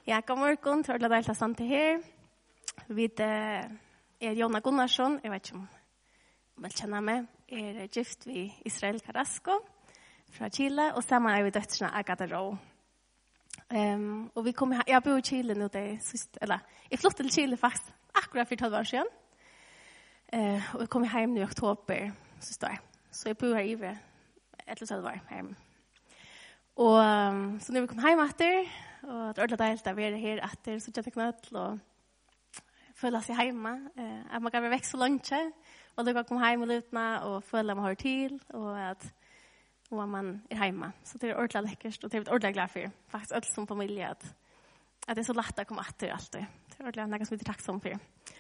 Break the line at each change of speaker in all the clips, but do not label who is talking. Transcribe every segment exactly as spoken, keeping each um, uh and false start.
Ja, god morgen, tror jeg det er sant til her. Vi er Jonna Gunnarsson, jeg vet ikke om du vil kjenne meg. Jeg er gift ved Israel Carrasco fra Chile, og sammen er vi døtrene Agatha Rowe. Um, og vi kom, jeg bor i Chile nå, det sist, eller jeg flyttet til Chile faktisk akkurat for tolv år siden. Uh, og jeg kom hjem i oktober, så står jeg. Så jeg bor her i et eller tolv år hjemme. Og um, så når vi kom hjem etter, og det er ordentlig deilig å være her etter, så kjente jeg knøtt til å føle seg hjemme. Uh, at man kan være vekk så langt, og det kan komme hjem og lutne, og føle at man har til, og at og man er hjemme. Så det er ordentlig lekkert, og det er ordentlig glad for, faktisk alt som familie, at, at det er så lett å komme etter alltid. Det er ordentlig noe som vi er takksom for.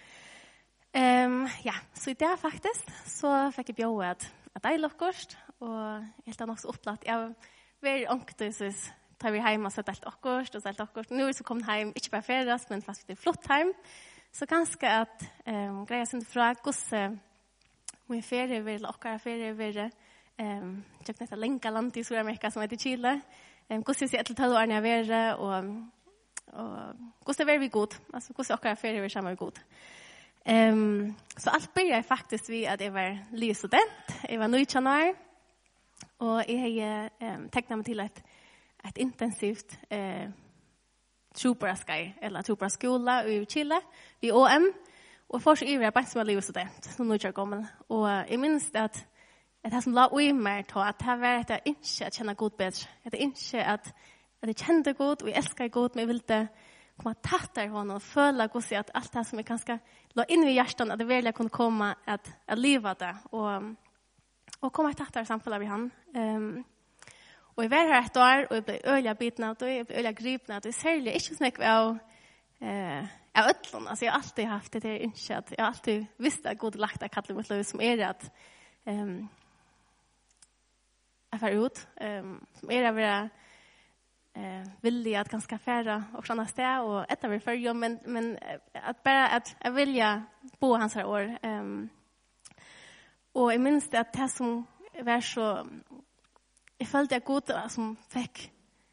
Um, ja, så i det faktisk, så fikk jeg bjøre at, at det er lukkert, og helt er nok så opplatt. Jeg var ångtet, så tar vi hjemme og setter alt akkurat, og så alt akkurat. Nå er vi så kommet hjem, ikke bare ferdig, men faktisk det er flott hjem. Så ganske at um, greier sin fra hvordan min ferie vil, eller akkurat ferie vil, um, jeg kjøpte lenka land i Sydamerika som heter Chile. Um, hvordan jeg etter tolv år når jeg var, og, og hvordan er vi god, altså hvordan akkurat ferie vil sammen god. Um, så alt begynte faktisk ved at jeg var ny student, jeg var nitton år, og jeg har um, tegnet meg til et, et intensivt uh, troparskei, eller troparskola i Chile, i O M, og først er jeg bare som er ny student, som nå er gammel. Og uh, jeg minns at at det som la ui mer til at det var at jeg ikke at kjenne god bedre, at jeg ikke at, at jeg kjente god, og jeg elsker god, men jeg ville komme tatt der honom og føle hvordan at alt det som jeg kanskje la inn i hjertet, at det virkelig kunne komme at, at livet det, og, og komme tatt der samfunnet med han. Um, og jeg var her et år, og jeg ble øyelig biten av det, og jeg ble øyelig gripende av det, særlig ikke snakke av eh, av ødlån, altså jeg har alltid haft det til ikke, at jeg har alltid visst at god lagt av kattelig mot liv, som er at um, jeg får ut, um, som er å være eh, villig at ganske færre og sånne sted, og etter vi følger, men, men at bare at jeg vilja bo hans her år. Um, og jeg minns det at det som var så, jeg følte jeg god som fikk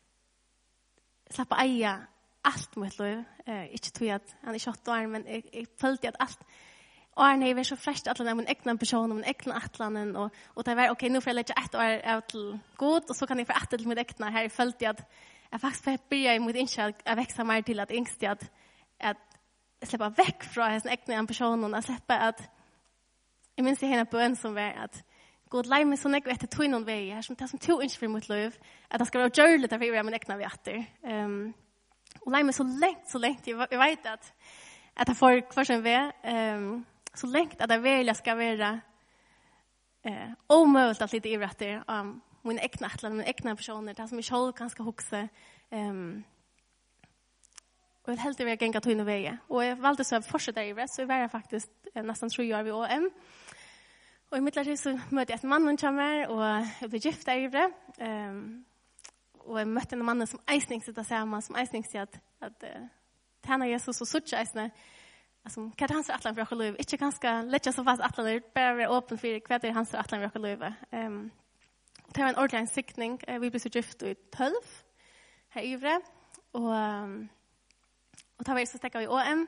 slappe eie alt mitt liv, eh, ikke tog at han er tjueåtte år, men jeg, jeg følte at alt, og jeg var så frest at min egna person, min egna atlanen, og, og det var, ok, nå får jeg legge ett år av til god, og så kan jeg få etter til mitt egna. Her jeg følte at jeg faktisk begynte i mitt innskjøk å vekse mer til at yngste at, at jeg slipper vekk fra hans egna personen, og slipper at, jeg minns jeg henne på en som var at god lei meg så nekko etter tog noen vei, her som det som to innskjøk for mitt liv, at det skal være gjørlig til å være min egna vi etter. Um, og lei meg så lengt, så lengt, jeg, jeg vet at at jeg får hver sin vei, um, så lengt at jeg virkelig skal være eh, omøvelt at lite ivretter om mine egna atler, mine egna personer, det som jeg selv kan skal huske. Um, og jeg vil helt være gengat høyne vei. Og jeg valgte så å fortsette ivret, så jeg var faktisk eh, nesten tre år ved O M. Og i midlertid så møtte jeg et mann som kommer, og jeg ble gift av ivret. Um, og jeg møtte en mann som eisning sitter sammen, som eisning sier at, at uh, tjener Jesus og suttje eisning. Alltså, vad är hans atlan för att leva? Inte ganska lätt så fast atlan, bara vara öppen för vad är hans atlan för att leva. Um, det var en ordentlig siktning. Uh, vi blev så gift i tolv här i Ivre. Och, um, och då var vi så stäcka i O M.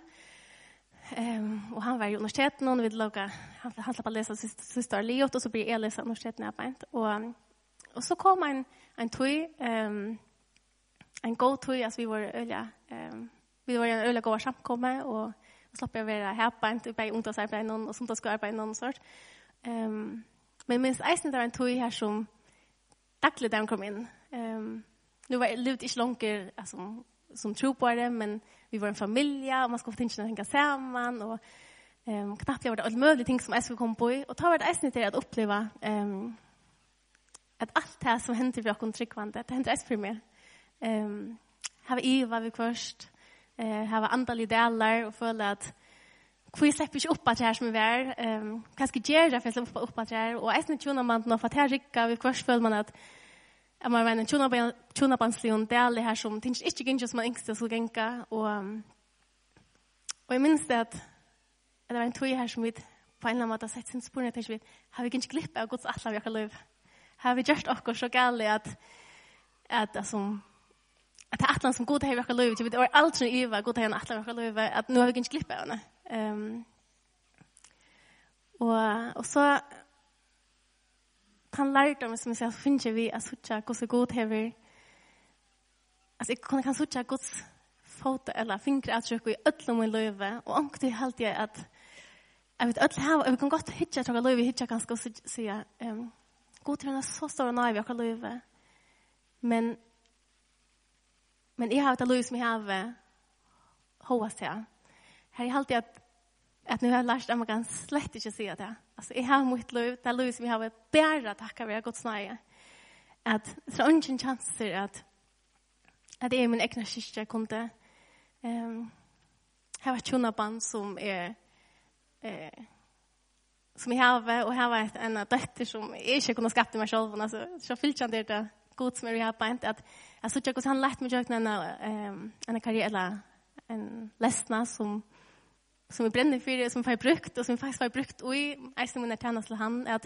Um, och han var i universiteten och vi låga, han, han slapp att läsa sista livet och så blir jag läsa universiteten arbetet. Och, um, och så kom en, en tog, um, en god tog, alltså vi var öliga, um, vi var en öliga goda samkommer och och slapp jag vara härpant i bei ungdomsarbete någon och sånt där ska arbeta någon sort. Ehm um, men minst eisen där en tog här som dagligen där kom in. Ehm um, nu var det inte långt alltså som tro på det, men vi var en familj och man skulle tänka tänka samman och ehm um, knappt jag var det all möjliga ting som jag skulle komma på och ta var det eisen till att uppleva ehm um, att allt det som hände för oss tryckvande det hände för mig. Ehm um, har vi var vi först eh har andra delar och för att vi släpper inte upp att det här som är värd. Um, kanske ger det för att släppa upp att det här. Och även tjuna man nog för att här ricka vi kvart följer man att att man en tjuna tjuna pension det är det här som tänker inte gänga som man inte så gänga och um, och jag minns det att det var en tog här som vi på en eller annan sätt sin spår att vi har vi inte glippa av Guds alla vi har liv. Har vi gjort också så galet att att alltså att det är atlan som god har verkar liv. Det är allt i Eva god har en atlan verkar liv att nu har vi inte klippa henne. Ehm och och så han lärde mig som jag säger finns vi att sucha hur så god har vi. Alltså jag kan kan sucha Guds foto eller fingrar att söka i öllum min liv och ankte helt jag att jag vet öll har vi kan gott hitta ta liv hitta ganska så säga ehm god har så stora nej vi kan liv. Men men jag har det liv som jag har hoppas jag. Här är alltid att att nu har jag lärt att man kan slett inte säga det. Alltså jag har mitt liv, det liv som jag har bära tacka vara Guds nåde. Att så ingen chanser att att jag min egna syster kunde ehm ha ett tjunaband som är eh som jag har och har ett en dotter som är inte kunde skapa mig själv alltså så fyllt det där god som jag har på att jag så jag han lärt mig jag en ehm en karriär eller en läsna som som är bränner för det som får brukt och som faktiskt får brukt och i som när tjänas till han att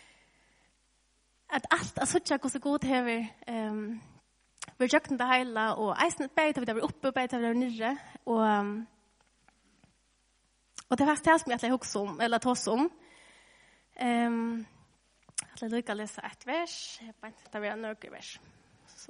att allt alltså jag så god har ehm vi jökten det hela och eisen beit vi där uppe beit vi där nere och um, och det var det som jag hugsa om eller tås om ehm att lycka läsa ett vers på det var en vers så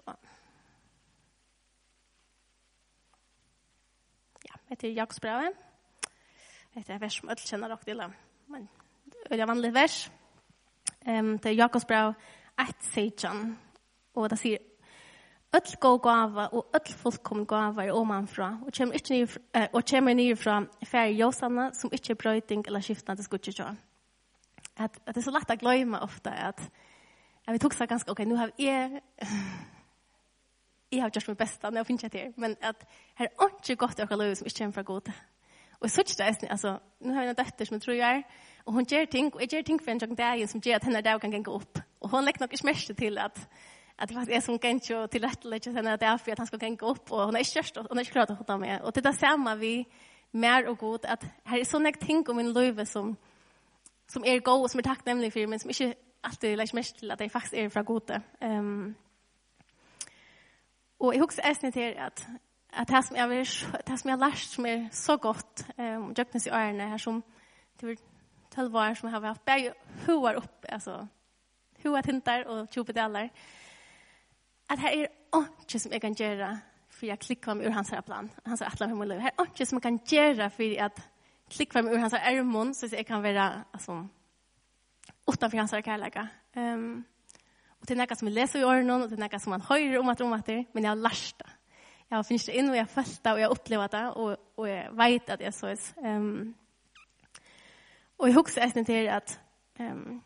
ja det är Jakobsbrevet det är vers som alla känner dock till men det är vanligt vers ehm det är Jakobsbrevet ett sexton och det säger öll gå gåva och öll fullkommen gåva är omanfra och kommer inte ner uh, och kommer ner från färg Josanna som inte är bröting eller skiftande skutcha. Att att det är så lätt att glömma ofta att jag vet också ganska okej nu har jag jag har gjort mitt bästa när jag finns det men att här är inte gott att leva som inte kommer från god. Och så det är alltså nu har jag en dotter som tror jag och hon gör ting och jag gör ting för en dag där som gör att henne där kan gå upp och hon lägger nog inte mest till att att det faktiskt är som kan ju till rätt lägga sen att det är för att han ska gå upp och hon är körst och hon är klart att hon med och det där samma vi mer och god att här är såna ting om min liv som som är god och som är tacknämlig för men som inte alltid lägger mest till att det faktiskt är från gode. Ehm um, och jag husar äsnet till att att det som jag vill det som jag lärt som är så gott ehm um, Jöknes i Arne här som till tolv år som har haft bäg huar upp alltså huar tintar och tjupedelar. Att här är inte som jag kan göra för att klicka mig ur hans här plan. Hans här atlan för min liv. Här är inte som jag kan göra för att klicka mig ur hans här ärmon så att jag kan vara alltså, utanför hans här kärleka. Um, och det är något som jag läser i öronen och det är något som man hör om att om att det men jag har lärt det. Jag har finnit det in och jag har följt det och jag har upplevt det och, och jag vet att det är så. Um, och jag också är till att um,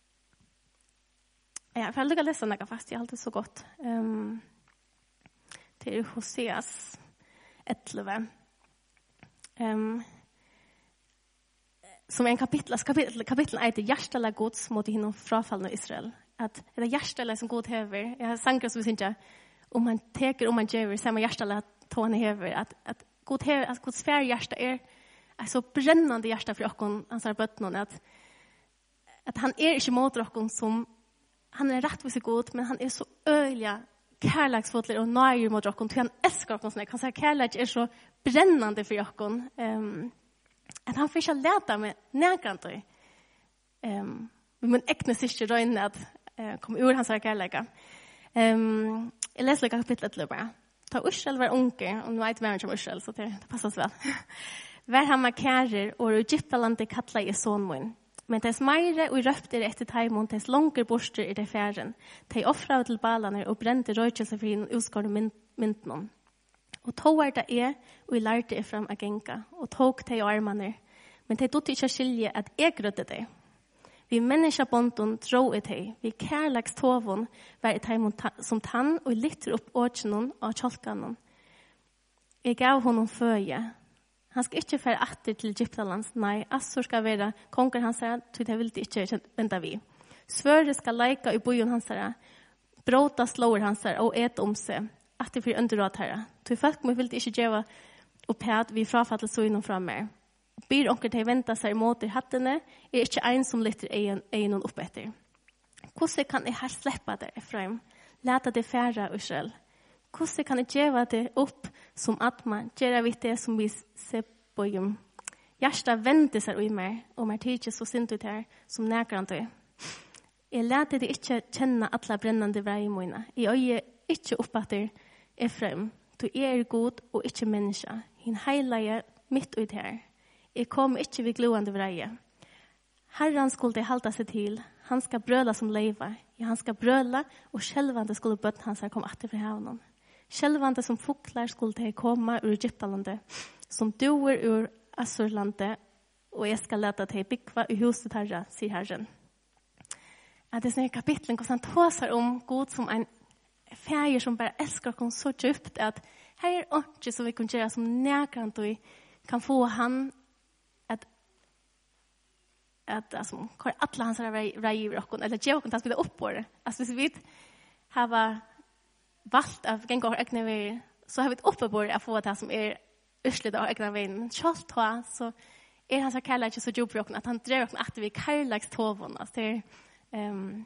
ja, för jag lyckas läsa något fast jag har alltid så gott. Um, till Hoseas elva. Um, som är en kapitel, kapitel, kapitlen är det hjärtala gods mot hinom frafallna Israel. Att det är hjärtala som god häver. Jag har sagt som vi inte om man teker om man gör samma hjärtala tån häver. Att, att god häver, att Guds färg hjärta är, är så brännande hjärta för oss, han sa bötnon, att, att han är inte mot oss som han är rättvis och god, men han är så öliga kärleksfull och nöjer mot oss. Han älskar oss. Han säger kärlek är så brännande för oss. Um, att han får inte leta med närkant. Um, men äkna syster röjna att uh, komma ur hans kärlek. Um, jag läser kapitlet till bara. Ta Ursel var unge, och nu vet vem som Ursel, så det, det passar väl. Vär han markärer, och Egyptalandet kattlar i sonmun. Men tes meire og røpte etter taimon, tes langer borster i det færen. De offra til balene og brente røykelse for henne utskårne myntene. Og tog er det er, og jeg lærte er frem av genka, og tog de armene. Men de dotte ikke skilje at jeg grødde det. Vi menneskebånden dro i det. Vi kærleks tovon var i taimon som tann, og lytter opp åkjenen og kjolkene. Jeg gav honom føje. Han skal ikke fære atter til Egyptalands. Nei, Assur skal være konger hans herre, til det vil de ikke vente vi. Svøre skal leika i bojen hans herre, bråta slår hans herre, og et om seg, atter for underråd herre. Til folk må vil de ikke gjøre opp at vi frafattel så innom framme. Byr onker til vente seg imot i hattene, er ikke en som lytter egen opp etter. Hvordan kan jeg her slippe det, Efraim? Leta det fære, Ursel. Hvordan kan jeg gjøre det opp som at man gjør vidt det som vi ser på hjem? Hjertet venter seg i meg, og meg tidlig så sint ut her som nærkere. Jeg lærte det ikke kjenne alle brennende vei i mine. Jeg øye ikke oppfatter Efraim. Du er god og ikke menneske. Hin heilige midt ut her. Jeg kom ikke ved gloende vreie. Herren skulle halta seg til. Han skal brøla som leiva. Ja, han skal brøla, og skjelvande skulle bøtt hans her kom atter fra havnen. Skjelvande som foklar skulle de komme ur Egyptalandet, som doer ur Assurlandet, og jeg skal lete til bygva i huset herre, sier Herren. At det er sånne kapitlen, hvordan han tåser om god som en feir som bare elsker oss så djupt, at her er ikke så vi kan gjøre som nærkant, og vi kan få han at at alltså kvar alla hans rei rockon eller ge okon tas vi upp på det. Alltså hvis vi har valt av gänga egna vägar så har vi uppe på det att få det som är urslut av egna vägen. Men självt då så är hans kärlek inte så djup rockon att han drar rockon att vi kärleks tovon. Alltså det är ehm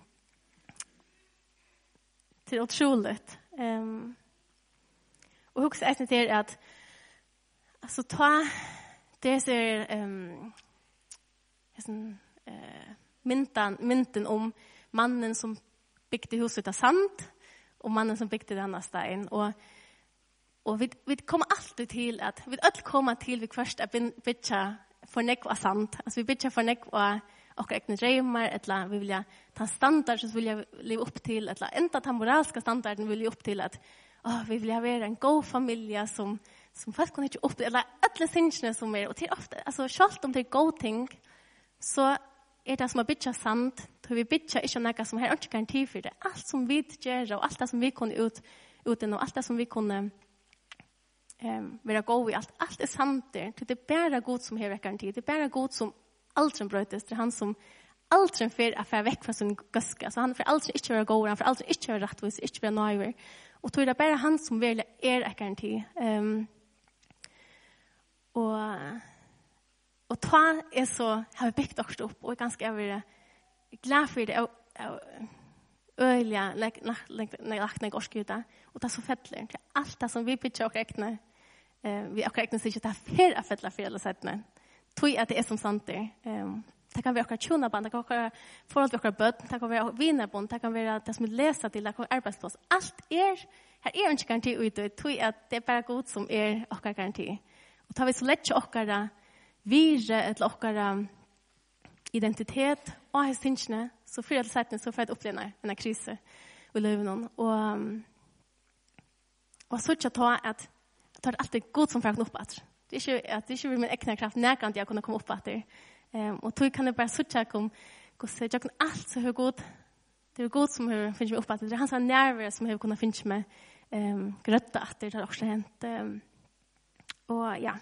det är otroligt. Ehm och också är det att alltså ta det ser ehm en eh myntan mynten om mannen som byggde huset av sand och mannen som byggde den av sten och och vi vi kommer alltid till att vi all kommer till vi först att bygga för nek av sand alltså vi bygger för nek och och egna drömmar eller vi vill ta standard så vill jag leva upp till eller ända ta moraliska standarden vill jag upp till att åh vi vill ha vara en god familj som som fast kan inte upp eller alla synsne som är och till ofta alltså schalt om det god ting så är det som att bytja sand, då vi bytja inte något som har inte garanti för det. Allt som vi gör och allt det som vi kunde ut, ut och allt det som vi kunde um, vara gå i, allt, allt är sant där. Det är bara god som har garanti. Det är bara god som aldrig brötes. Det är han som aldrig får att få väck från sin göska. Så han får aldrig inte vara god, han får aldrig inte vara rättvis, inte vara nöjver. Och då är det bara han som vill är garanti. Um, och Och ta är så har vi byggt också upp och är ganska över glad för det öliga like när lagt när gåskuta och det så fettler till allt det som vi pitchar och räkna eh vi och räkna sig att det för att fettla för alla sätten tror att det är som sant det ehm det kan vi också tjuna band det kan vara för att vi också bött det kan vara vinnarbond det kan vara det som läsa till det kan arbetsplats allt är här är inte garanti ut och tror att det är bara god som är och garanti och tar vi så lätt och vire eller okkara identitet og hans tingene, så fyrir det sættene så får jeg oppleve en krise i løven. Og, og så ikke ta at det er alltid god som får opp at det er ikke, at det ikke vil min ekne kraft nærkant jeg kunne komme opp at det. Um, og tog kan det bare suttje om hvordan jeg kan alt så hur god det er god som har finnes meg opp at det er hans nerver som har kunnet finnes meg um, grøtta at det har også hent. Um, og ja,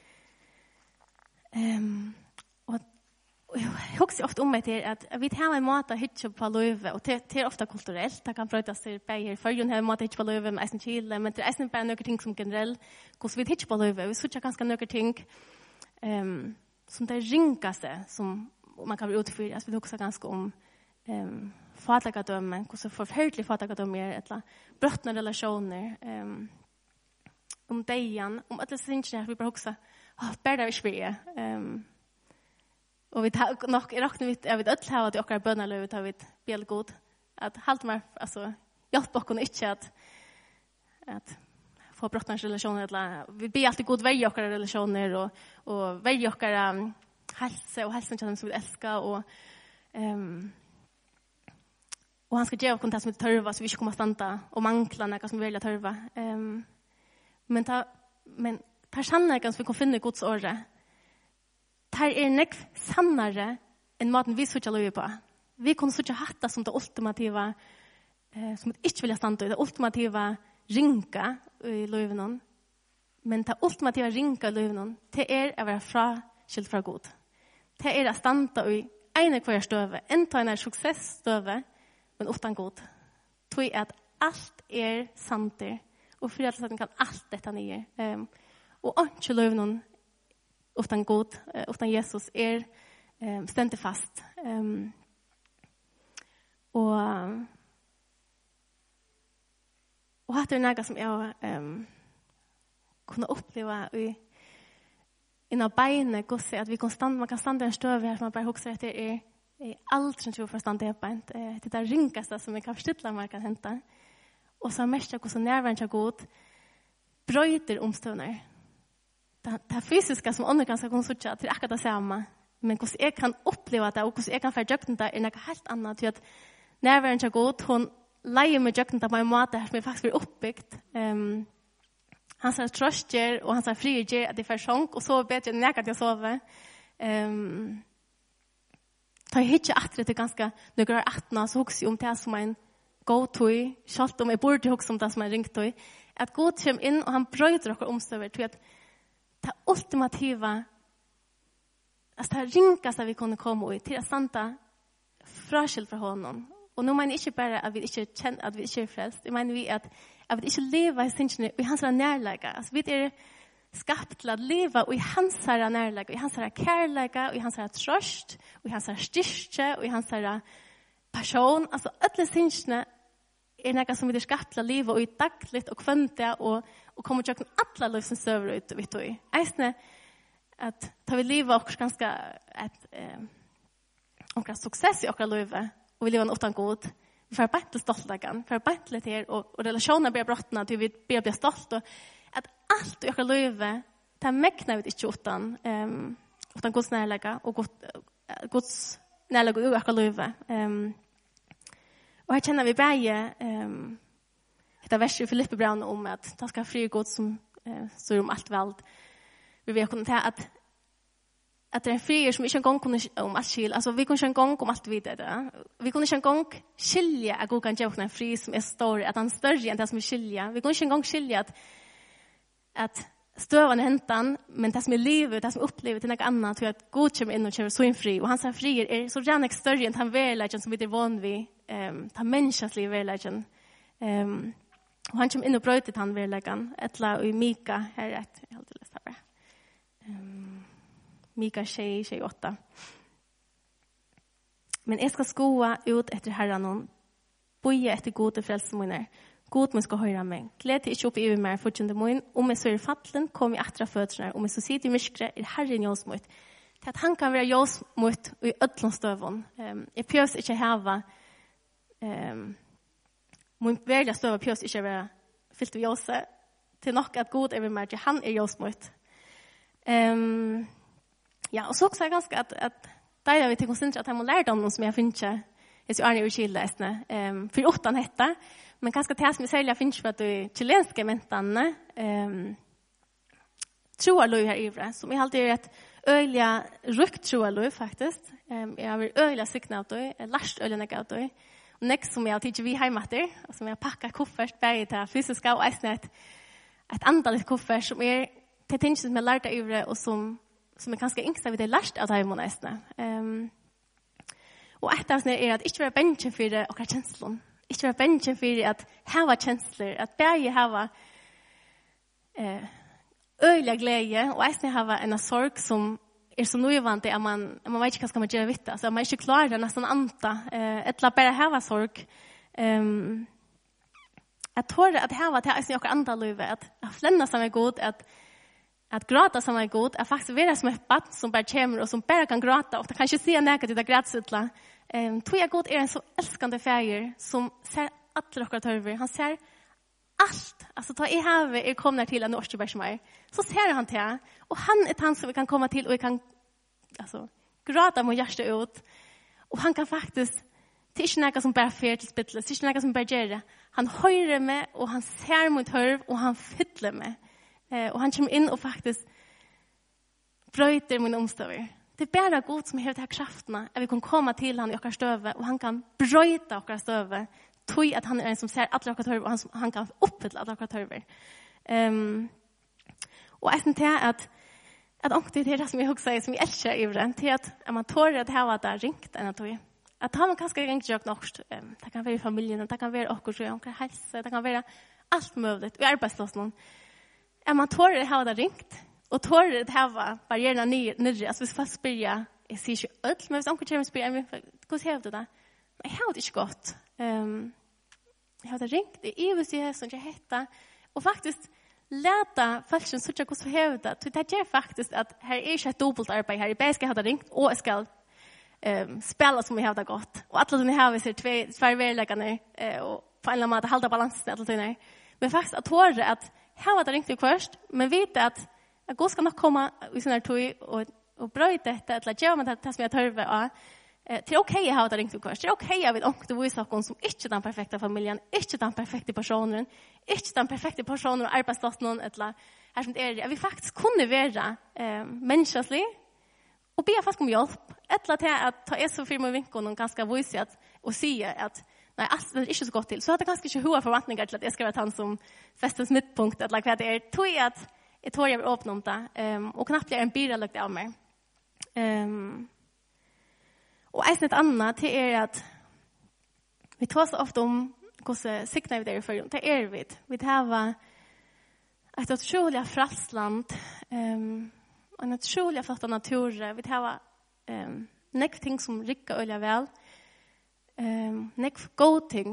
Ehm och jag också ofta om mig till att vi har en mat att hitta på löve och det är ofta kulturellt det kan brötas till bäger för ju har mat att hitta på löve med en chile men det är inte bara några ting som generellt hur vi hitta på löve vi så ganska några ting ehm som det ringaste som man kan bli utför alltså vi också ganska om ehm faderskapsdömen hur så förfärligt faderskapsdömen är eller brötna relationer ehm om dejan om att det syns vi bara också ah bättre vi spelar ehm och vi tar nog räknar vi jag vet öll ha att jag böna löv tar vi bel god att halt mig alltså hjälp oss inte att att få brötna relationer eller vi be alltid god välja våra relationer och och välja våra hälsa och hälsan som vi älskar och ehm och han ska ge oss kontakt med törva så vi ska komma stanna och mankla något som vi vill törva ehm men ta men tar sannheten som vi kan finne Guds åre. Tar er nek sannare enn maten vi sutja løy på. Vi kan sutja hatta som det ultimativa, eh, som vi ikke vilja standa i, det ultimativa ringa i løyvenon. Men det ultimativa ringa i løyvenon, det er å være fraskilt fra Gud. Det er å standa i ene kvar støve, enda en er suksessstøve, men utan Gud. Tog at alt er santer, og for at kan alt dette nye. Um, Og ikke løvnen utan god, utan Jesus er um, stendig fast. Um, og Och att det är något som jag um, kunde uppleva i innan benen går se att vi konstant man kan stanna en stöv här som man bara huxar att det är är allt som tror för stand det på det där ringaste som vi kan förstilla man kan hämta. Och så mest jag så närvarande god bröter omståndar. Det det fysiska som andra kan kunna söka till akkurat det samma. Men hur jag kan uppleva det och hur jag kan förjökna det är något helt annat. För att närvarande god hon lejer med jökna på en måte som är faktiskt blir uppbyggt. Um, han sa tröster och han sa friger att det är sjönk och så bättre än jag att jag sover. Um, ta hitcha att det är ganska några attna så också om det som en go to shot om jag borde också om det som en ringt to att gå till in och han bröter och omstöver till att det ultimativa alltså det ringaste vi kunde komma ut till att santa fraskilt från honom. Och nu menar inte bara att vi inte känner att vi inte är frälst. Jag menar vi att att vi inte lever i sinne i hans närläge. Alltså vi är skapt till att leva i hans närläge, i hans kärlek, i hans tröst, i hans styrka, i hans passion. Alltså alla sinne är något som vi är skapt till att leva i dagligt och kvönta och och kommer till att alla livsens över ut vet du. Ästne att ta vi leva också ganska ett eh och success i våra liv. Och vi lever utan god. Vi får bara inte stoltagan. Vi får bara inte lite här. Och, och relationer blir brottna till vi blir, blir stolt. Och att allt i våra liv, det mäknar vi inte utan, um, utan Guds närlägga och God, uh, Guds närlägga i våra liv. Um, och här känner vi bäge um, ett av verset i Filippe Brown om att det ska fri God som uh, står om allt väld. Vi vet att att det är frier som inte en gång kunde om allt skil. Alltså vi kunde en gång om allt vidare. Vi kunde en gång skilja att gå kan ge en fri som är stor, att han är större än det som är skilja. Vi kunde en gång skilja att, att stövan är hentan, men det som är livet, det som är upplevet är något annat. För att God kommer in och kommer så in fri. Och hans frier är så gärna större än han verkligen som vi är van vid. Um, han människans liv verkligen. Um, och han kommer in och bröt han verkligen. Ettla och i Mika, här är ett, jag har alltid läst här. Um, Mika tjej, tjej åtta. Men jag ska skoa ut efter herran och boja efter gode frälsemunner. God man ska höra mig. Gled till ikke opp i meg fortjende mun. Om jeg så er fattelen, kom jeg atra fødsler. Om jeg så sitter i myskre, er herren jåsmøtt. Til at han kan være jåsmøtt i ødlånstøven. Um, jeg pjøs ikke hava um, min verlige støve pjøs ikke være fyllt av jåse. Til nok at god er vi med, han er jåsmøtt. Um, Ja, och så också är ganska att att där vi till koncentrera att han må lära om någon som jag finns inte. Det är så Arne Urskilda ehm för åttan hetta, men ganska till som vi sälja finns för att du chilenska mentanne ehm tror jag här ivra som är alltid ett öliga rukt tror jag faktiskt. Ehm jag har öliga signat då, last öliga något då. Och next som jag tycker vi hemma där, alltså jag packar koffert berg till fysiska och isnet ett antal koffert som är till ting som jag lärde ivra och som som är ganska yngsta vid det lärst av dem och nästan. Um, och ett av det är att inte vara bänken för det och känslor. Inte vara bänken för att ha känslor. Att bärge ha eh, öliga glädje och nästan ha en sorg som är så nöjvande att man, man vet inte vad ska man göra vitt. Alltså man är inte klar att nästan anta. Eh, ett la bara ha sorg. Um, att höra att ha det är också andra liv. Att, att flänna som är god. Att Att gråta som är god är faktiskt vara som ett barn som bara kommer och som bara kan gråta och det kanske se näka till det gråtsuttla. Ehm tror jag god är en så älskande färger som ser alla och törver. Han ser allt. Alltså ta i havet är kommer till en Norrköpingsmar. Så ser han till och han är han som vi kan komma till och vi kan alltså gråta med hjärtat ut. Och han kan faktiskt det är inte något som bara fer till spittle. Det är inte något som bara gör det. Han höjer med och han ser mot hörv och han fyller med. Eh, och han kommer in och faktiskt bröter min omstøver. Det är bara Gud som har det här krafterna. Att vi kan komma till han i åkar stöve och han kan bröta åkar stöve. Tog att han är en som ser alla åkar törver och han, han kan uppfylla alla åkar törver. Um, och jag tänkte att att det är det som jag också säger som jag älskar i den till att man tår att ha att det är ringt än att att har man kanske ringt jag nog um, det kan vara i familjen, det kan vara också så kan hälsa, det kan vara allt möjligt i arbetsplatsen. Är man tår det här ringt och tår det här barriärerna nere alltså vi får spyrja jag ser ju öll men om kunde spyrja hur ser det där? Nej, har det inte gått. Ehm jag hade ringt i Ivus i hösten jag hette och faktiskt läta falschen så jag så hävda att det är faktiskt att här är inte ett dubbelt arbete här i bäska hade ringt och ska ehm spela som vi har det gott och alla de har vi ser två två vägläggarna eh, och på en eller annan måte hålla balansen alla de men faktiskt att höra att här var det ringt först men veta att att gå ska nog komma i sån här tog och och bröt detta att jag men det som jag tar över Eh, det är okej okay att ha det ringt kurs. Det är okej okay att vi visa oss som inte den perfekta familjen, inte den perfekta personen, inte den perfekta personen och arbetsplatsen eller här som det är. Att vi faktiskt kunde vara eh, mänskliga och be fast om hjälp. Eller till att ta es och firma vinkeln och ganska visa att och säga att nej, allt är inte så gott till. Så hade ganska inte höga förväntningar till att jag ska vara han som festens mittpunkt eller vad det är. Tog jag att jag tror jag vill öppna om det um, och knappt blir en byrå lagt av mig. Um, Och ett annat till är att vi tar så ofta om hur signar vi det i förrjun. Det är vi. Vi har ett otroligt frälsland, um, en otroligt flotta natur. Vi har um, nekv ting som rikker øyelig vel. Um, nekv god ting.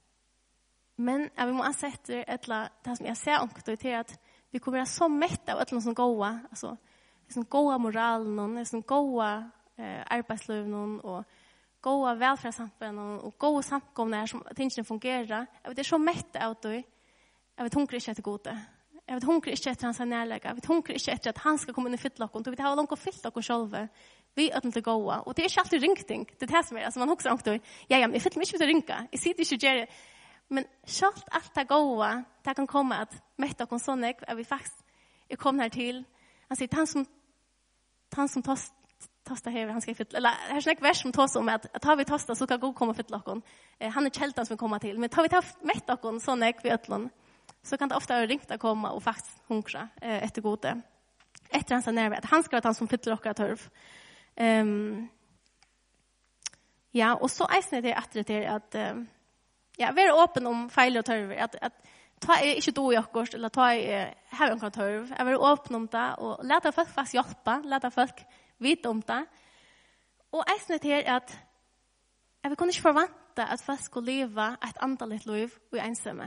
Men ja, vi må ha sett det, etla, det som jeg ser omkring til at vi kommer være så mett av et eller annet som gode. Altså, sån goda moralen, sån goda eh, arbetslöven och goda välfärdssamhällen och goda samkomna som tingene fungerar. Jag vet det är så mätt av det. Jag vet hungrig inte efter gode. Jag vet hungrig inte efter hans närlägga. Jag vet hungrig inte efter att han ska komma in i fylllocken. Du vet ha långt och fylllocken själva. Vi öppnar till goda. Och det är inte alltid ringting. Det är det som är. Alltså man också långt då. Ja, ja, men jag fyller mig inte för att ringa. Jag sitter inte och gör det. Men självt allt det goda, det kan komma att mätta oss sån ek, att vi faktiskt är kommit här till. Han säger, han som, han som tost, tostar här, han ska fylla, eller här är snäck vers som tostar om att, att har vi tostar så kan god komma fylla oss. Eh, han är kältan som vi kommer till. Men tar vi ta mätta oss sån ek vid ötlån, så kan det ofta vara ringt att komma och faktiskt hungra eh, efter gode. Efter hans närvaro, att han ska vara han som fyller oss törv. Um, ja, och så är det att det är att um, ja, vi är öppen om fejl och törv. Att, att ta är inte då i akkurat, eller ta är här omkring törv. Jag är öppen om det och låta folk fast hjälpa, låta folk veta om det. Och äsnet är att jag kunde inte förvänta att folk skulle leva ett antalet liv i ensamma.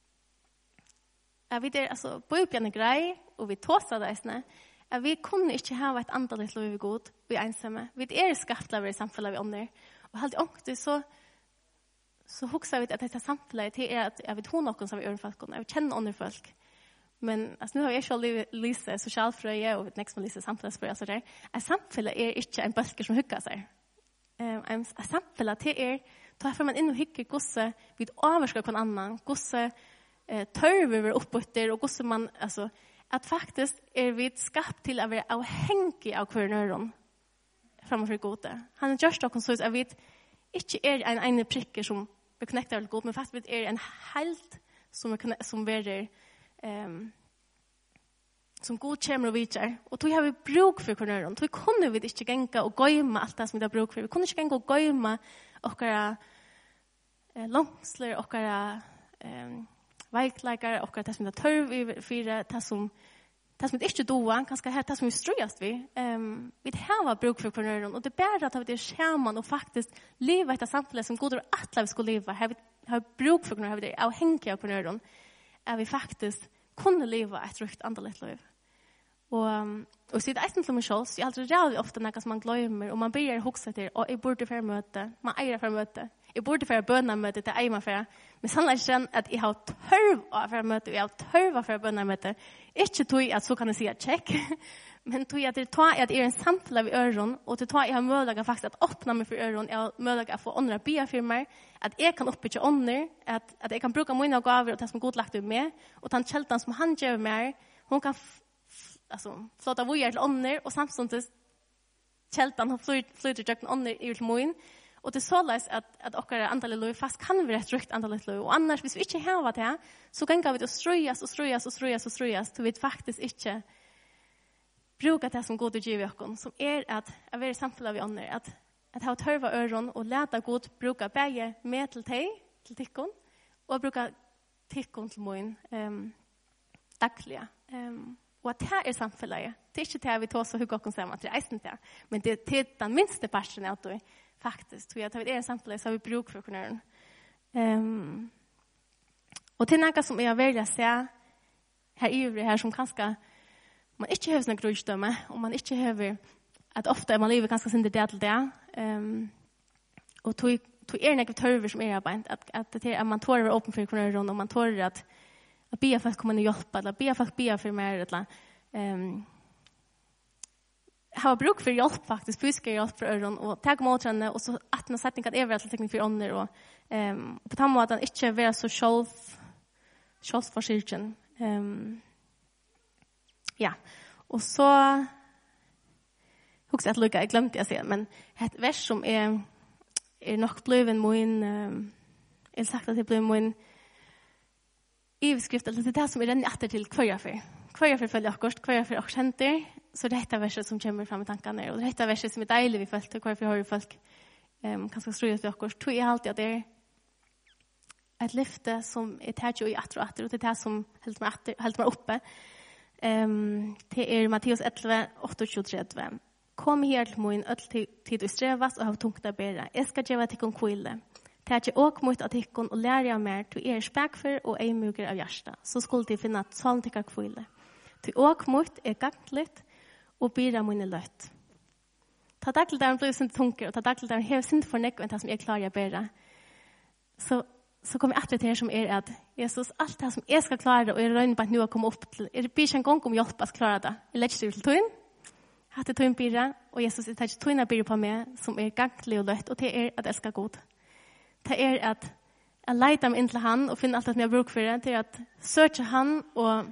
Jag vet det, alltså, på uppgående grej, och vi tåsade äsnet, att vi kunde inte ha ett antalet liv i god i ensamma. Vi är skattade i samhället vi ånder. Och helt ångte så så huxar vi att detta samhället är att jag vet hon någon som vi gör folk och jag känner andra folk. Men alltså nu har jag själv Lisa socialfröje och next med Lisa samhällsfröje så där. Ett samhälle är inte en bulker som huckar sig. Ehm um, ett samhälle det är tar för man in och hycker gosse vid avskar kon annan gosse eh törv över uppåter och gosse man alltså att faktiskt är vi skapt till att vara avhängiga av kvarnöron framför gode. Han just och så att vi inte är en ene pricker som vi connectar med god, men fast vi är en helt som är som är ehm som god kommer och vidare. Och då har vi bruk för kvarnöron. Då kunde vi inte gänga och gömma allt det som vi har bruk för. Vi kunde inte gänga och gömma och våra eh, långsler och våra ehm veikläggar och det som vi har törv i fyra, det som det som inte doa, kanske här det som vi ströjast vi. Um, vi har bruk för kvarnöron och det bär att vi är skärman och faktiskt leva ett samhälle som god och att vi skulle leva. Här vi har bruk för kvarnöron, vi är avhängiga av kvarnöron. Är vi faktiskt kunde leva ett rukt antalet liv. Och, um, och så är det ett som är självs. Jag har alltid rädd ofta när man glömmer och man börjar huxa till och jag borde för möte. Man äger för möte. Jag borde för böna möte till äger man för. Men sannolikt känner att jag har törv av för möte och jag har törv av för böna möte. Inte tog att så kan jag säga check. Men tog att det tar att det är en samtal vid öron och det tar jag har möjlighet faktiskt att öppna mig för öron. Jag har möjlighet att få andra biafirmer. Att jag kan uppbygga ånder. Att, att jag kan bruka mina gaver och det som god lagt ut med. Och den kältan som han gör med hon kan f- f- alltså, flåta vojar till ånder och samtidigt kältan har flyttat till ånder i till moin. Och det så läs att att åkare antalet liv fast kan vi rätt rykt antalet liv och annars hvis vi inte har det här så kan vi då ströjas och ströjas och ströjas och ströjas så vi faktiskt inte bruka det som god och giv okon som är att att vara samfälla vi andra att att ha törva öron och läta god bruka bäge med till dig till tickon och bruka tickon till moin ehm dagliga ehm och att det här är samfälla det är inte det vi tar så hur gott som att det är inte men det är den minsta passionen att faktiskt, tror jag att det är en samtal så har vi bruk för kvarnöron. Um, Och till något som jag vill säga här i det här som kanske man inte har såna grunnstömme och man inte har att ofta man lever ganska sin det till det. Ehm och tog tog är något törver som är bara att att det är man tår vara öppen för kunna runt och man tår att att be för att komma och hjälpa eller be för att be för mer eller ehm har bruk för hjälp faktiskt fysiska hjälp för öron och ta emot henne och så att man sätter att över att teknik för ånder och ehm på den måten inte vara så själv själv för sig ehm ja och så också att lucka jag glömde jag säga men ett vers som är är nog bliven min ehm jag sagt att det blev min ivskrift eller det som är den åter till kvar för kvar för följa kost kvar för och center så det heter verset som kommer fram i tankarna och det heter verset som är dejligt vi följt kvar för har ju folk ehm kanske ströja för kost tror jag alltid att det är ett lyfte som är tätt i att och att och det är som helt med att helt med uppe ehm det är Matteus elva åtta tjugotre kom her til min öll tid og strevas og ha tungt å bære. Jeg skal gjøre til kon kvile. Det er ikke åk mot at ikkon og lære av mer til er spekfer og eimuger av hjärsta. Så skulle de finne at sånn til kvile. Til åk mot er gangligt og bære mine løtt. Ta daglig der blir sin tunker og ta daglig der hev sin fornekk enn det som jeg klarer å bære. Så så kommer jag att det här som är att Jesus allt det som jag ska klara och jag rör på att nu komma upp till är det blir en gång om hjälp att klara det. Jag lägger det till tun. Har det tun bira och Jesus är tagit tunna bira på mig som är ganglig och lätt och det är att älska Gud. Det är att att leta mig in till han och finna allt att jag bruk för det till att söka han och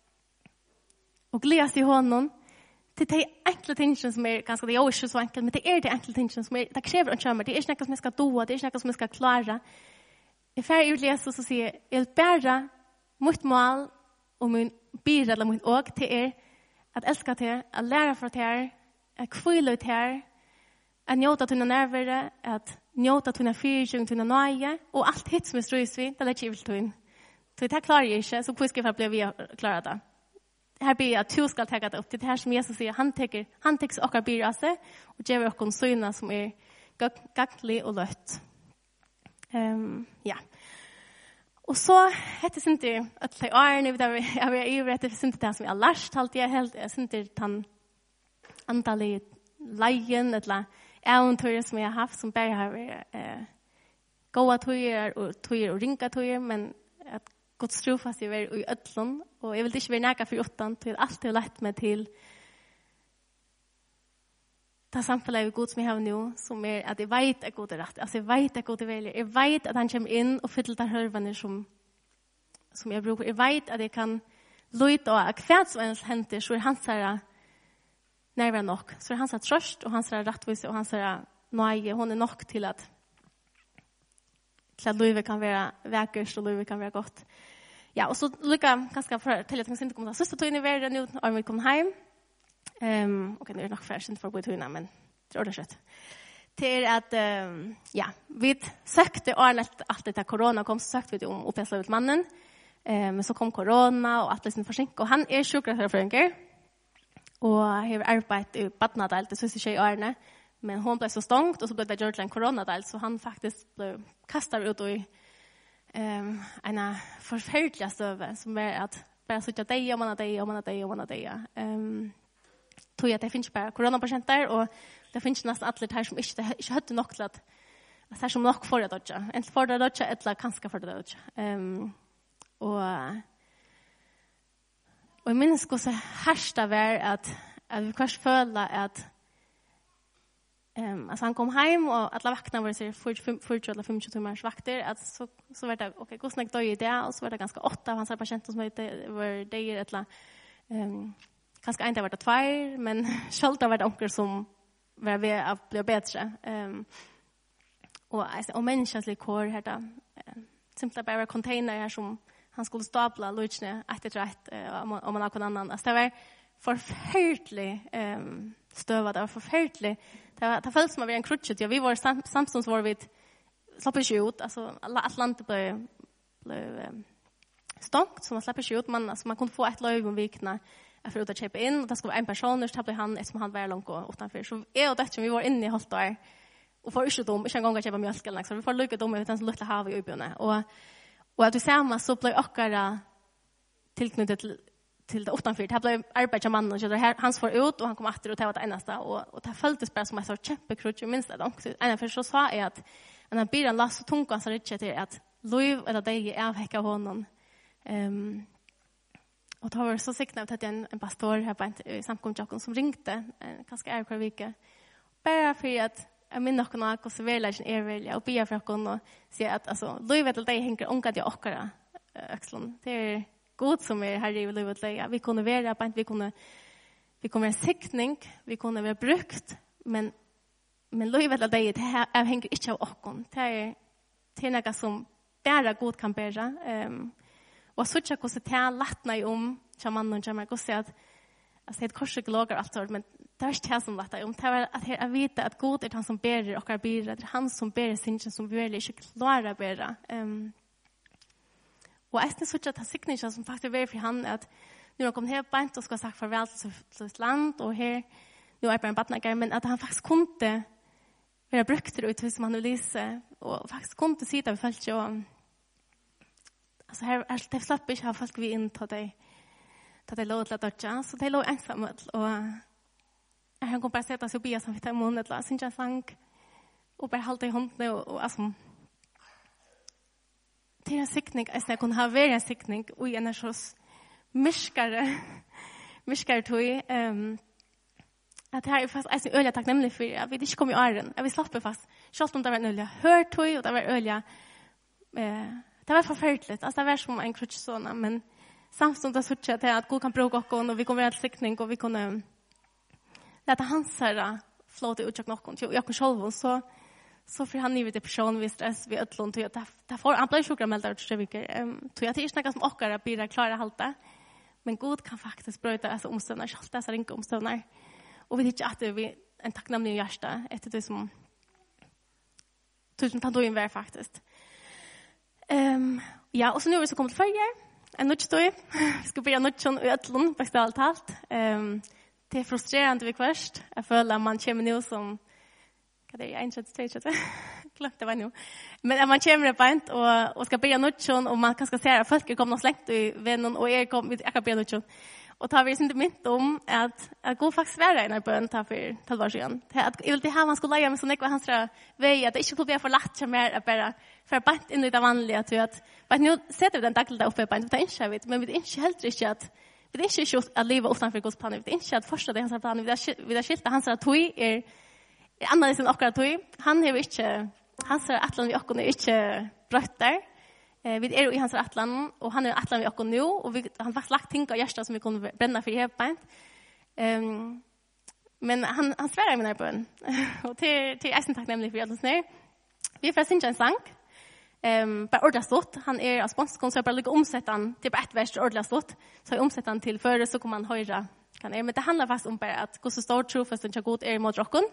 och glädja sig honom. Det är enkla ting som är ganska det är också så enkelt men det är det enkla ting som är det kräver en charm. Det är inte något som jag ska doa, det är inte något som jag ska klara. Jag färg ut Jesus och säger jag bära mot mål och min bira eller min åk till er att älska till, att lära för er, att kvila ut här, att njóta tuna närvaro, att njóta tuna fyrtjung, tuna nöje och allt hit som är ströjs vid, det lägger jag till tun. Så det här klarar jag inte, så på ska jag bli vi klara det. Det här blir jag att du ska ta det upp till det här som Jesus säger, han täcker han täcks och blir alltså och ger oss konsyna som är gaktlig och lött. Ehm ja. Och så heter det inte att jag är nu där jag är ju rätt det inte det som jag lärt allt jag helt jag inte han antalet lejen eller äventyr som jag har haft som bara har eh goda tojer och tojer och ringa tojer men att Gud strofas i ver i öllon och jag vill inte vara näka för åttan till allt det lätt med till det samfunnet Gud som jag har nu som är att jag vet att Gud är rätt. Alltså jag vet att Gud är väljer. Jag vet att han kommer in och fyller där hörvanor som som jag brukar. Jag vet att jag kan lyda och att kvart som ens händer så är hans här närvaro nog. Så är hans här tröst och hans här rättvisa och hans här nöje. Hon är nog till att till att livet kan vara vackert och livet kan vara gott. Ja, och så lycka ganska för till att jag inte kommer att sista tog in i världen nu när vi kommer hem. Ehm um, okej, det är nog färskt inte för på tunna men det är det rätt. Det är att um, ja, vi sökte Arnold allt det där corona kom så sökte vi om upphäsla mannen. Ehm um, så kom corona och allt det sin försinka och han är sjukhusförfrågare. Och har arbetat i Badnadal det så ser jag Arne, men hon blev så stångt och så blev det gjort en coronadal så han faktiskt blev kastad ut i ehm um, en förfärlig stöve som är att bara sitta dig och man att dig och man att dig och man att dig. Ehm tog jag att det finns bara coronapatienter och det finns nästan alla här som inte inte hade nog till att att här som nog för att dodja. Inte för att dodja eller kanske för att dodja. Ehm och och jag minns också härsta var att att vi kanske fölla att ehm alltså han kom hem och alla vakna var så för eller fem timmars vakter att så så var det okej hur snägt då i det och så var det ganska åtta av hans patienter som var det eller ehm kanske inte var det två, men själv var det onkel som var ved att bli bättre. Um, och alltså om människans kor här då. Simpelt bara container här som han skulle stapla luchne ett ett rätt om om man har någon annan. Alltså det var förfärligt ehm stöva det var förfärligt. Det var det föll som var en krutchet. Ja, vi var Samsons var vi slapp ju ut alltså alla Atlant blev blev stångt som man släpper ut man alltså man kunde få ett löv om vikna för att köpa in och det skulle vara en person och så blev han som han var långt och utanför så är och det som vi var inne i halt där och får inte dom inte en gång att köpa mjölk eller så vi får lucka dom utan så lite hav i ubåna och Och att vi samma så blir åkara tillknutet till till det utanför. Det blev arbetsmannen och här han får ut och han kom åter och det var det enda och och det följdes bara som ett så kämpekrutch minst det också. En för så sa är att han blir en last så tung kan så rätt till att Liv eller det är avhäcka honom. Ehm och det var så säkert att en en pastor här på en samkomst som ringte kanske är kvar vecka. Bara för att jag minns nog något så väl att är väl och be för att kunna se att alltså Liv eller det hänger onkat jag åkara axeln. Det är god som är här i livet lägga. Vi kunde vara på vi kunde vi kommer en säckning, vi kunde vara brukt, men men livet av det här hänger inte av åkon. Det är det är något som bara god kan bära. Um, och så tjocka så det lättnar om som man och jag kan säga att alltså ett korsig lagar allt sånt, men det är inte det som lättnar om. Det är att jag vet att god är han som bärer och är bärer. Det är han som bärer sin som vi vill inte klara bära. Um, Och ästen så att signature som faktiskt är för han att nu har kommit här på och ska sagt farväl till ett land och här nu är på en partner men att han faktiskt kunde vara brukt ut hur som han vill läsa och faktiskt kunde sitta och följt och alltså här är det släpper inte ha folk vi in till dig till det låt låt så det låg ensamt och han kom bara sätta sig och be som vi tar månet la sin sang och bara hålla i handen och alltså det är en siktning, att jag kunde ha varit en siktning och en så myskare, myskare tog. Um, att det här är fast en öliga tacknämlig för jag vet inte kommer i åren. Jag vill slappa fast. Självt om det var en öliga hört tog och det var öliga. Eh, det var förfärligt. Alltså det var som en krutsch såna, men samtidigt så tror jag att Gud kan bruka oss och vi kommer att siktning och vi kunde låta hans herra flåta ut och någon. Jag kan själv så så för han nivet depression vid stress vid ötlån till att det får han blir sjukmelda ut tre veckor. Ehm tror jag det är snacka som åkare blir klara halta. Men Gud kan faktiskt bryta alltså omständigheter allt dessa rinka omständigheter. Och vi vet inte att det är en tacknämlig hjärta efter det som tusen tant in var faktiskt. Ehm ja, och så nu är det så kommit för er. En notch då. Vi ska börja notch och ötlån på ställt allt. Ehm det är frustrerande vid först. Jag följer man kommer nu som det är inte ett stage att klart det var nu. Men när man kommer på ett och och ska börja nutchen och man kan ska se att folk kommer släkt i vännen och är kom jag kan börja nutchen. Och tar vi inte mitt om att att gå faktiskt vara när bön tar för tolv år sedan. Att jag vill det här man skulle lära mig så mycket hans väg att det inte skulle bli för lätt som mer att bara för bant in i det vanliga till att men nu sätter vi den dagliga uppe på inte inte vet men vi inte helt inte att vi inte just att leva utanför Guds plan vi inte att första det hans plan vi där vi där skilta hans tog är Anna är sin akkurat tog. Han har inte, hans atlan vi akkurat är inte brött där. Eh, vi är i hans atlan och han är atlan vi akkurat nu och vi han faktiskt lagt ting av hjärtat som vi kunde bränna för helt på. Ehm men han han svär mig på en och till till är så tacknämlig för att snä. Vi får synja en sång. Ehm på ordla stort. Han är av spansk så bara lägga omsätta han till på ett vers ordla stort. Så omsätta han till för så kommer man höra kan är men det handlar faktiskt om bara att gå så stor tro för att god är mot rocken.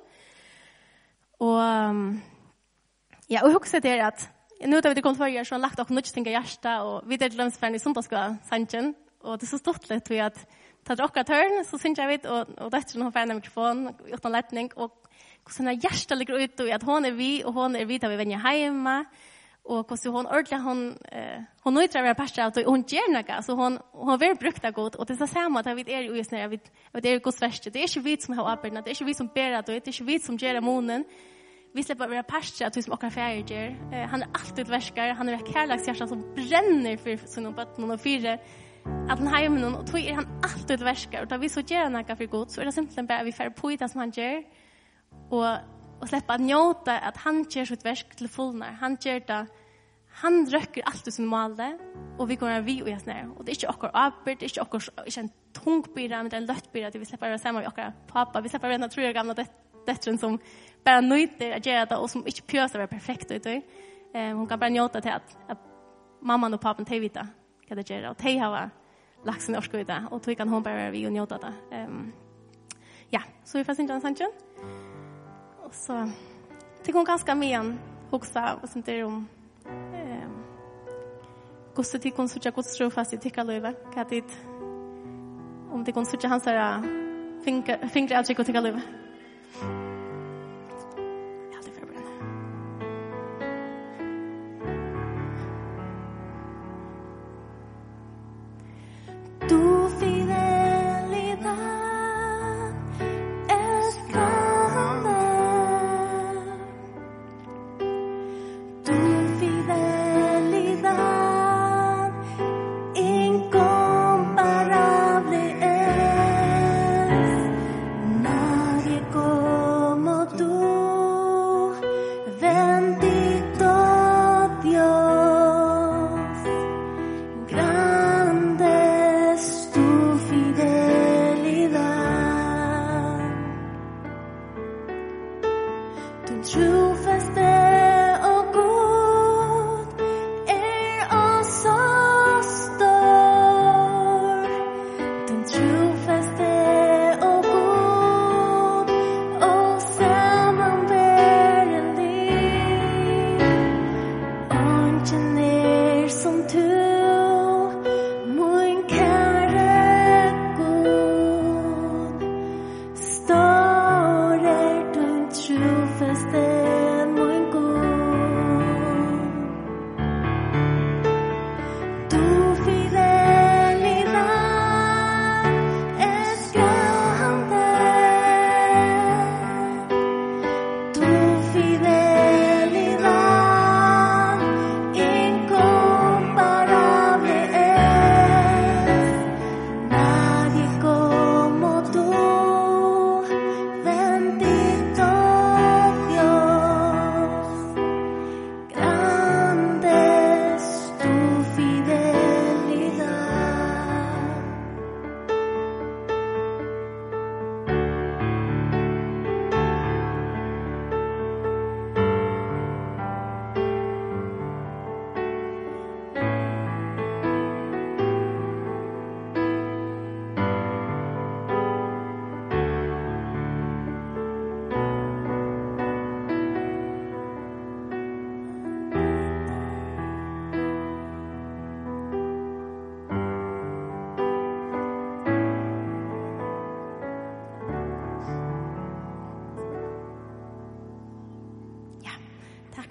Och um, ja, och också det att nu har vi kommit för er så lagt och mycket tänka hjärta och vi det glöms för i söndagsskolan sanchen och det är så stort lätt vi att ta drakka törn så syns jag vet och och det har fått en mikrofon utan ledning och hur såna hjärta ligger ut och att hon är vi och hon är vi där vi vänjer hemma och hur så hon ordla hon eh, hon nu tror jag pastor att hon gärna så hon hon vill bruka god och det är så samma att vi är ju snär vi det är Guds värsta det är inte vi som har arbetat det är inte vi som bär det är inte vi som ger månen vi släpper vara pastor att vi som åker färger eh, han är alltid verkar han är ett kärlekshjärta som bränner för sina barn och fyra att han har med och tror är han alltid verkar och då vi så gärna kan för god så är det simpelt bara vi får på det som han gör och och släppa njóta att han gör sitt verk till fullnar. Han gör det. Han röker allt som målade och vi kommer vi och jag snär. Och det är inte okkur arbete, det är inte okkur inte en tungbyrra, men det är en löttbyrra att vi släpper det samma med okkur pappa. Vi släpper redan tror jag gamla döttren som bara nöjter att göra det och som inte pjösar vara perfekt ut. Um, hon kan bara njóta till att, att mamman och pappan te vita kan det göra och te har lagt sin orsk ut och då kan hon bara vi och njóta det. Um, ja, så vi får synja en sanchen. Så tycker hon ganska men huxa och sånt där om eh kosta till konsulta kosta fast i tycka löva kan det om det konsulta hans där finger finger att tycka löva ja det för bra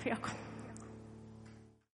för jag kom.